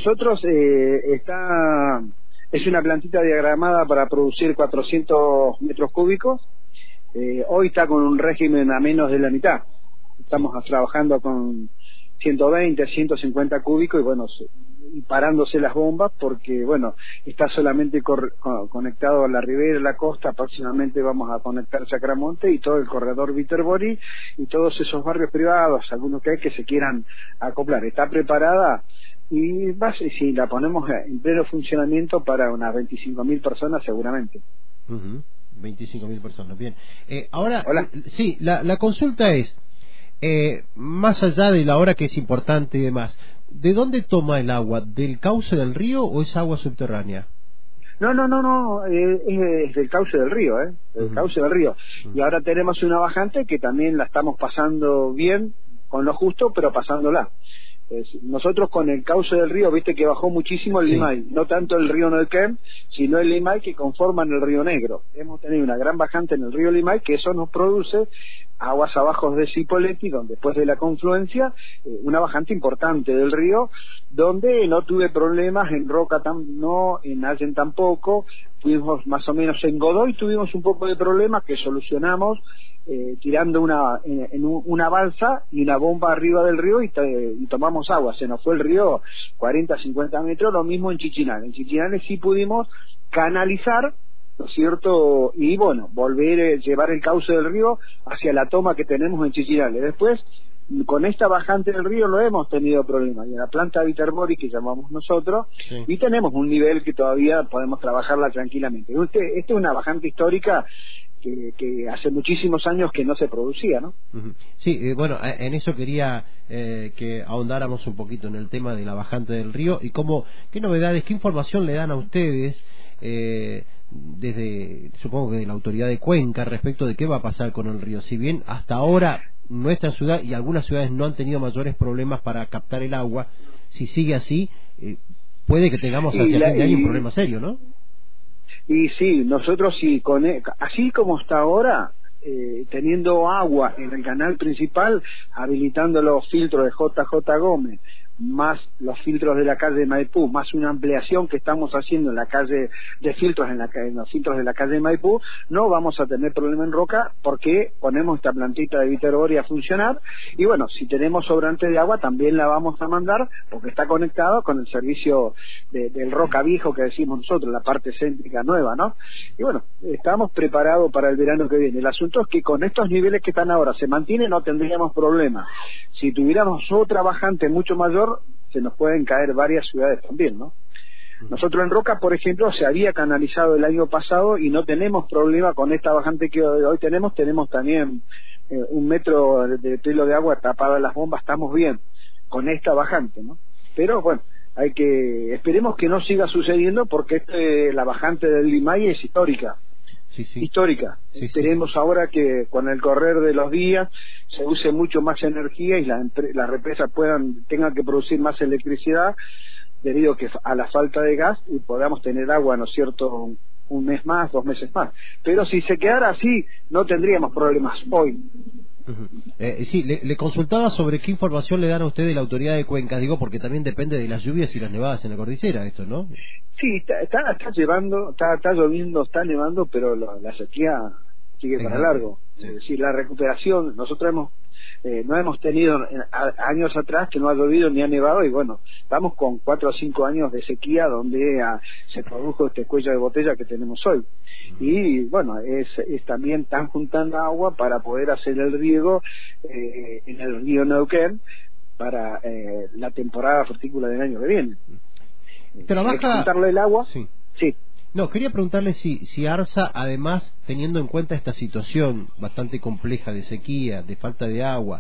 nosotros es una plantita diagramada para producir 400 metros cúbicos. Hoy está con un régimen a menos de la mitad. Estamos trabajando con 120, 150 cúbicos y bueno, y parándose las bombas porque bueno, está solamente conectado a la ribera, la costa. Próximamente vamos a conectar Sacramonte y todo el corredor Viterborí y todos esos barrios privados, algunos que hay que se quieran acoplar. Está preparada y si la ponemos en pleno funcionamiento para unas 25.000 personas seguramente. 25.000 personas, bien. Ahora, Hola. Sí, la consulta es, más allá de la hora que es importante y demás, ¿de dónde toma el agua? ¿Del cauce del río o es agua subterránea? No, es del cauce del río, del cauce del río. Y ahora tenemos una bajante que también la estamos pasando bien, con lo justo, pero pasándola. Nosotros con el cauce del río, viste que bajó muchísimo el Limay, no tanto el río Neuquén, sino el Limay que conforman el río Negro. Hemos tenido una gran bajante en el río Limay, que eso nos produce aguas abajo de Cipolletti, donde después de la confluencia, una bajante importante del río, donde no tuve problemas en Roca, no, en Allen tampoco. Fuimos más o menos en Godoy, tuvimos un poco de problemas que solucionamos, tirando una balsa y una bomba arriba del río y tomamos agua. Se nos fue el río 40, 50 metros, lo mismo en Chichinal. En Chichinales sí pudimos canalizar, ¿no es cierto? Y bueno, volver a llevar el cauce del río hacia la toma que tenemos en Chichinales. Después, con esta bajante del río no hemos tenido problemas. Y en la planta Viterborí, que llamamos nosotros, y tenemos un nivel que todavía podemos trabajarla tranquilamente. Esta es una bajante histórica que hace muchísimos años que no se producía, ¿no? Sí, bueno, en eso quería que ahondáramos un poquito en el tema de la bajante del río y qué novedades, qué información le dan a ustedes desde, supongo que de la autoridad de Cuenca, respecto de qué va a pasar con el río. Si bien hasta ahora nuestra ciudad y algunas ciudades no han tenido mayores problemas para captar el agua, si sigue así, puede que tengamos hacia fin de año un problema serio, ¿no? Y sí, nosotros sí, así como está ahora, teniendo agua en el canal principal, habilitando los filtros de JJ Gómez, más los filtros de la calle de Maipú, más una ampliación que estamos haciendo en la calle de filtros, en los filtros de la calle de Maipú, no vamos a tener problema en Roca porque ponemos esta plantita de Viterborí a funcionar y bueno, si tenemos sobrante de agua también la vamos a mandar porque está conectado con el servicio del Roca Viejo que decimos nosotros, la parte céntrica nueva, ¿no? Y bueno, estamos preparados para el verano que viene. El asunto es que con estos niveles que están ahora se mantienen, no tendríamos problema. Si tuviéramos otra bajante mucho mayor, se nos pueden caer varias ciudades también, ¿no? Nosotros en Roca, por ejemplo, se había canalizado el año pasado y no tenemos problema con esta bajante que hoy tenemos también 1 metro de pelo de agua tapada las bombas, estamos bien con esta bajante, ¿no? Pero bueno, esperemos que no siga sucediendo porque la bajante del Limay es histórica. Histórica. Esperemos ahora que con el correr de los días se use mucho más energía y las represas tengan que producir más electricidad debido a la falta de gas y podamos tener agua, ¿no es cierto?, 1 mes más, 2 meses más. Pero si se quedara así, no tendríamos problemas hoy. Sí, le consultaba sobre qué información le dan a usted de la autoridad de Cuenca, digo, porque también depende de las lluvias y las nevadas en la cordillera, esto, ¿no? Sí, está lloviendo, está nevando, pero la sequía sigue para largo. Sí. Es decir, la recuperación, nosotros no hemos tenido años atrás que no ha llovido ni ha nevado y bueno, estamos con 4 o 5 años de sequía donde se produjo este cuello de botella que tenemos hoy. Y bueno, también están juntando agua para poder hacer el riego en el río Neuquén para la temporada frutícola del año que viene. ¿Trabaja? ¿Juntarle el agua? Sí. Sí. No, quería preguntarle si ARSA, además, teniendo en cuenta esta situación bastante compleja de sequía, de falta de agua,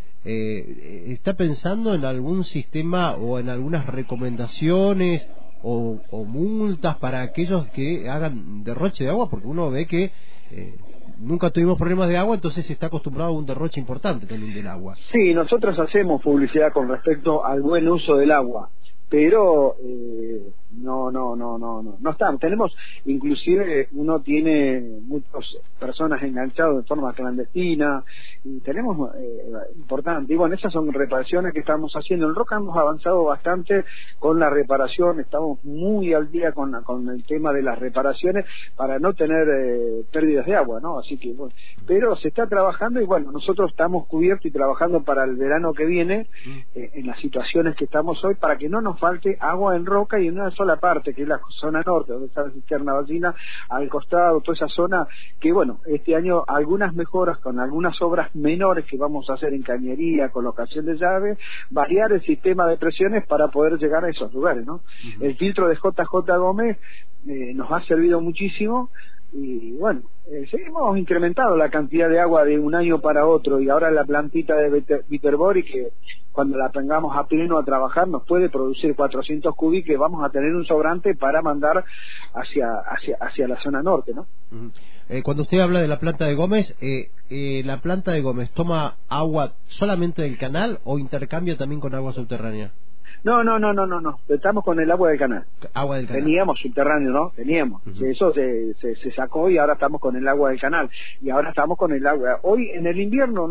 ¿está pensando en algún sistema o en algunas recomendaciones o multas para aquellos que hagan derroche de agua? Porque uno ve que nunca tuvimos problemas de agua, entonces se está acostumbrado a un derroche importante también del agua. Sí, nosotros hacemos publicidad con respecto al buen uso del agua, pero No estamos. Tenemos, inclusive, uno tiene muchas personas enganchadas de forma clandestina, y tenemos, importante, y bueno, esas son reparaciones que estamos haciendo. En Roca hemos avanzado bastante con la reparación, estamos muy al día con el tema de las reparaciones para no tener pérdidas de agua, ¿no? Así que, bueno, pero se está trabajando, y bueno, nosotros estamos cubiertos y trabajando para el verano que viene, en las situaciones que estamos hoy, para que no nos falte agua en Roca y en una sola parte, que es la zona norte, donde está la cisterna vecina, al costado, toda esa zona, que bueno, este año algunas mejoras con algunas obras menores que vamos a hacer en cañería, colocación de llaves, variar el sistema de presiones para poder llegar a esos lugares, ¿no? El filtro de JJ Gómez nos ha servido muchísimo, y bueno, hemos incrementado la cantidad de agua de un año para otro, y ahora la plantita de Viterbori, que cuando la tengamos a pleno a trabajar nos puede producir 400 cubí, que vamos a tener un sobrante para mandar hacia la zona norte, ¿no? Cuando usted habla de la planta de Gómez, ¿la planta de Gómez toma agua solamente del canal o intercambia también con agua subterránea? No, estamos con el agua del canal. Agua del canal. Teníamos subterráneo, ¿no? Teníamos. Eso se sacó, y ahora estamos con el agua del canal. Y ahora estamos con el agua. Hoy en el invierno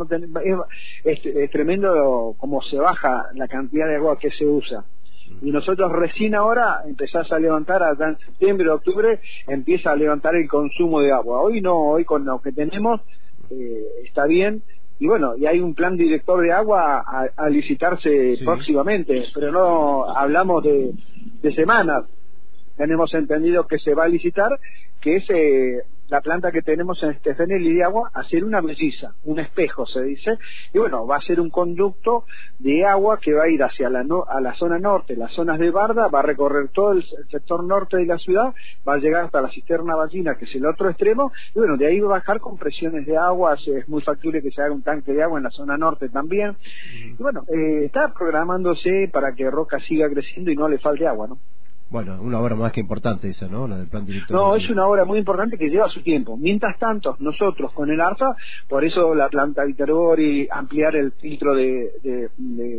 es tremendo cómo se baja la cantidad de agua que se usa. Y nosotros recién ahora empezás a levantar, allá en septiembre, octubre, empieza a levantar el consumo de agua. Hoy no, hoy con lo que tenemos está bien. Y bueno, y hay un plan director de agua a licitarse próximamente, pero no hablamos de semanas. Tenemos entendido que se va a licitar, que es la planta que tenemos en Stefanelli de agua, hacer una melliza, un espejo se dice, y bueno, va a ser un conducto de agua que va a ir hacia a la zona norte, las zonas de Barda, va a recorrer todo el sector norte de la ciudad, va a llegar hasta la cisterna vecina, que es el otro extremo, y bueno, de ahí va a bajar con presiones de agua. Es muy factible que se haga un tanque de agua en la zona norte también, y bueno, está programándose para que Roca siga creciendo y no le falte agua, ¿no? Bueno, una obra más que importante esa, ¿no? La del plan director. No, es una obra muy importante que lleva su tiempo. Mientras tanto, nosotros con el ARSA, por eso la planta Viterbori, ampliar el filtro de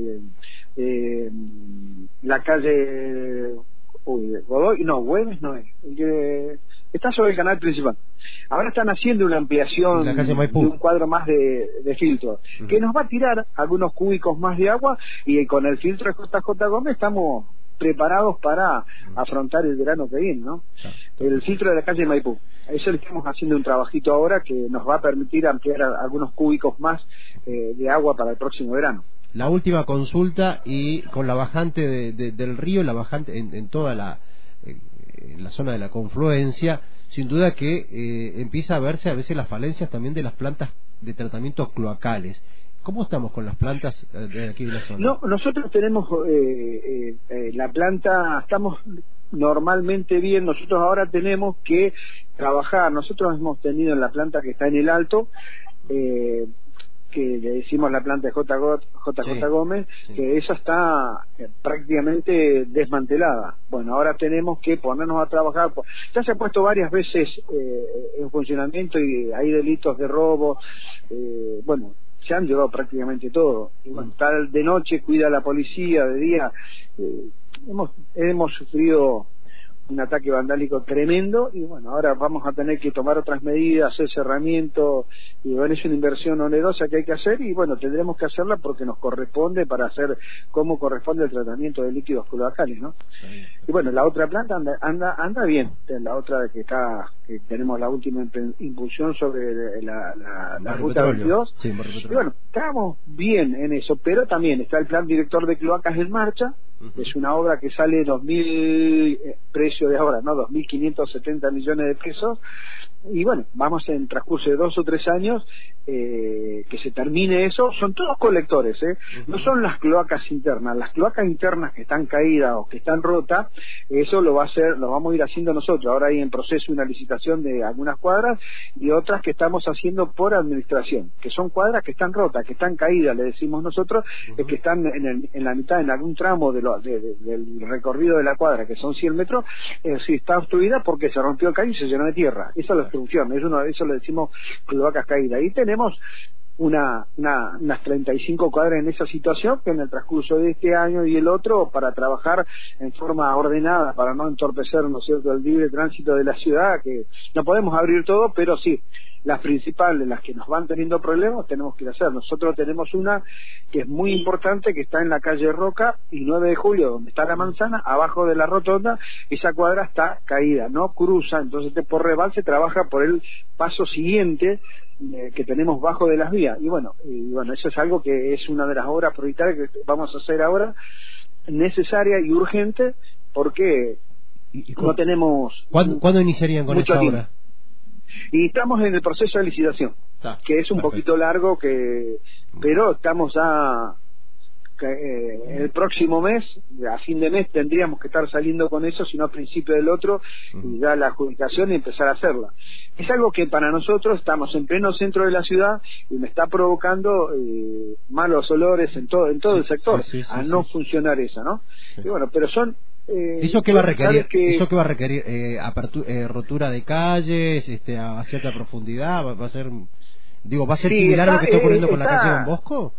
la calle Godoy, no, Güemes no es, está sobre el canal principal. Ahora están haciendo una ampliación de un cuadro más de filtro, que nos va a tirar algunos cúbicos más de agua, y con el filtro de JJ Gómez estamos preparados para afrontar el verano que viene, ¿no? El filtro de la calle Maipú, eso le estamos haciendo un trabajito ahora que nos va a permitir ampliar algunos cúbicos más de agua para el próximo verano. La última consulta, y con la bajante del río, la bajante en toda en la zona de la confluencia, sin duda que empieza a verse a veces las falencias también de las plantas de tratamientos cloacales. ¿Cómo estamos con las plantas de aquí de la zona? No, nosotros tenemos la planta, estamos normalmente bien. Nosotros ahora tenemos que trabajar. Nosotros hemos tenido en la planta que está en el Alto, que le decimos la planta de JJ Gómez, que esa está prácticamente desmantelada. Bueno, ahora tenemos que ponernos a trabajar. Ya se ha puesto varias veces en funcionamiento, y hay delitos de robo, bueno, se han llevado prácticamente todo. Y bueno, tal de noche cuida la policía, de día hemos sufrido un ataque vandálico tremendo, y bueno, ahora vamos a tener que tomar otras medidas, hacer cerramiento, y bueno, es una inversión onerosa que hay que hacer, y bueno, tendremos que hacerla porque nos corresponde para hacer como corresponde el tratamiento de líquidos cloacales, ¿no? Y bueno, la otra planta anda bien, la otra que tenemos la última impulsión sobre la ruta 22, y bueno, estamos bien en eso, pero también está el plan director de cloacas en marcha. Es una obra que sale 2.000, precio de ahora, ¿no? 2.570 millones de pesos, y bueno, vamos en transcurso de 2 o 3 años que se termine eso. Son todos colectores, no son las cloacas internas. Las cloacas internas que están caídas o que están rotas, eso lo vamos a ir haciendo nosotros. Ahora hay en proceso una licitación de algunas cuadras, y otras que estamos haciendo por administración, que son cuadras que están rotas, que están caídas, le decimos nosotros, que están en la mitad, en algún tramo del recorrido de la cuadra, que son 100 metros, si está obstruida porque se rompió el caño y se llenó de tierra. Esa es la obstrucción, eso le decimos cloacas caídas. Y tenemos unas 35 cuadras en esa situación, que en el transcurso de este año y el otro, para trabajar en forma ordenada, para no entorpecer, ¿no es cierto?, el libre tránsito de la ciudad, que no podemos abrir todo, pero sí, las principales, las que nos van teniendo problemas, tenemos que hacer. Nosotros tenemos una que es muy importante, que está en la calle Roca y 9 de Julio, donde está la manzana, abajo de la rotonda, esa cuadra está caída, no cruza, entonces por rebalse trabaja por el paso siguiente que tenemos bajo de las vías. Y bueno, eso es algo que es una de las obras prioritarias que vamos a hacer ahora, necesaria y urgente, porque no tenemos... ¿Cuándo iniciarían con esa obra? Y estamos en el proceso de licitación, que es un poquito largo, pero estamos ya el próximo mes, a fin de mes tendríamos que estar saliendo con eso, sino a principio del otro, y ya la adjudicación y empezar a hacerla. Es algo que para nosotros estamos en pleno centro de la ciudad y me está provocando malos olores en todo el sector, no funcionar eso, ¿no? Sí. Y bueno, pero son... ¿Eso qué va a requerir? ¿Eso qué va a requerir? ¿Rotura de calles, a cierta profundidad? ¿Va a ser, va a ser similar a lo que está ocurriendo con la calle Don Bosco?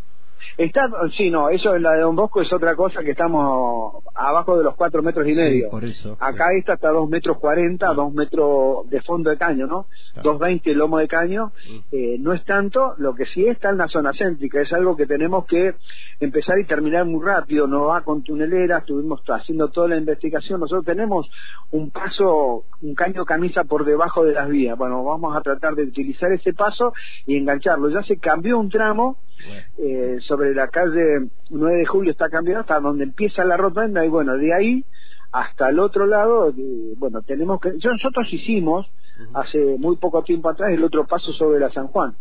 Sí, no, eso en la de Don Bosco es otra cosa, que estamos abajo de los 4 metros y medio. Por eso. Acá esta está a 2 metros 40, 2 metros de fondo de caño, ¿no? 2.20 el lomo de caño. No es tanto, lo que sí está en la zona céntrica, es algo que tenemos que empezar y terminar muy rápido, no va con tuneleras, estuvimos haciendo toda la investigación, nosotros tenemos un caño camisa por debajo de las vías. Bueno, vamos a tratar de utilizar ese paso y engancharlo. Ya se cambió un tramo, sobre la calle 9 de Julio está cambiado hasta donde empieza la rotonda, y bueno, de ahí hasta el otro lado, tenemos que... Nosotros hicimos hace muy poco tiempo atrás el otro paso sobre la San Juan,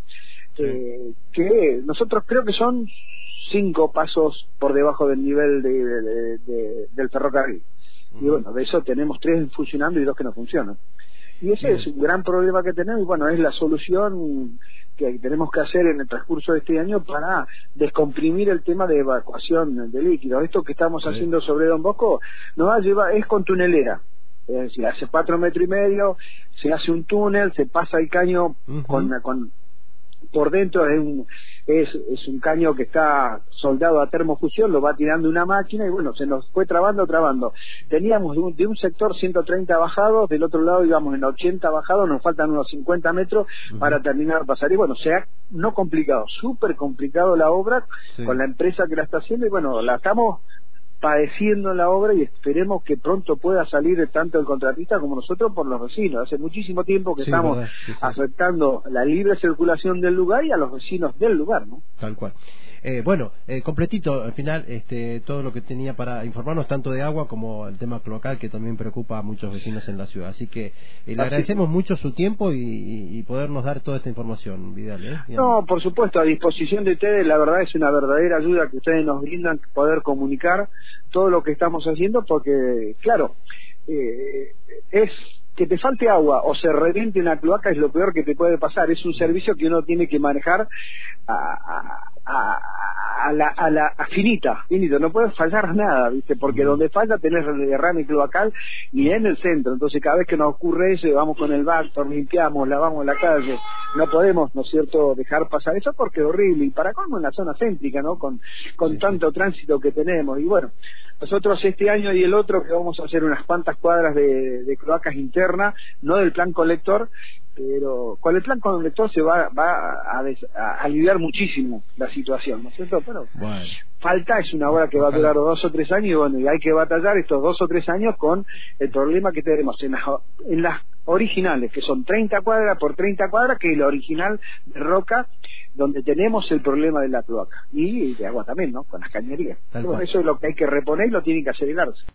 que nosotros creo que son 5 pasos por debajo del nivel del ferrocarril, y bueno, de eso tenemos 3 funcionando y 2 que no funcionan, y ese es un gran problema que tenemos, y bueno, es la solución que tenemos que hacer en el transcurso de este año para descomprimir el tema de evacuación de líquidos. Esto que estamos haciendo sobre Don Bosco nos va a llevar, es con tunelera, es decir, hace 4 metros y medio, se hace un túnel, se pasa el caño con por dentro, es un caño que está soldado a termofusión, lo va tirando una máquina y bueno, se nos fue trabando. Teníamos de un sector 130 bajados, del otro lado íbamos en 80 bajados, nos faltan unos 50 metros para terminar de pasar. Y bueno, no complicado, súper complicado la obra con la empresa que la está haciendo, y bueno, la estamos padeciendo la obra y esperemos que pronto pueda salir tanto el contratista como nosotros por los vecinos. Hace muchísimo tiempo que estamos afectando la libre circulación del lugar y a los vecinos del lugar, ¿no? Tal cual. Completito, al final, todo lo que tenía para informarnos, tanto de agua como el tema cloacal, que también preocupa a muchos vecinos en la ciudad. Así que le agradecemos mucho su tiempo y podernos dar toda esta información, Vidal. No, por supuesto, a disposición de ustedes. La verdad es una verdadera ayuda que ustedes nos brindan, poder comunicar todo lo que estamos haciendo, porque, claro, es que te falte agua o se reviente una cloaca es lo peor que te puede pasar. Es un servicio que uno tiene que manejar a finita, no puede fallar nada, ¿viste? Porque donde falla tenés derrame cloacal y en el centro. Entonces cada vez que nos ocurre eso, vamos con el Bactor, limpiamos, lavamos la calle, no podemos, ¿no es cierto?, dejar pasar eso porque es horrible, y para colmo en la zona céntrica, ¿no?, con tanto tránsito que tenemos. Y bueno, nosotros este año y el otro que vamos a hacer unas cuantas cuadras de cloacas internas, no del plan colector, pero con el plan colector se va a aliviar muchísimo la situación, ¿no es cierto? Pero falta, es una obra que va a durar 2 o 3 años, y bueno, y hay que batallar estos 2 o 3 años con el problema que tenemos en las originales, que son 30 cuadras por 30 cuadras, que es la original de Roca, donde tenemos el problema de la cloaca y de agua también, ¿no?, con las cañerías. Eso es lo que hay que reponer y lo tienen que acelerar.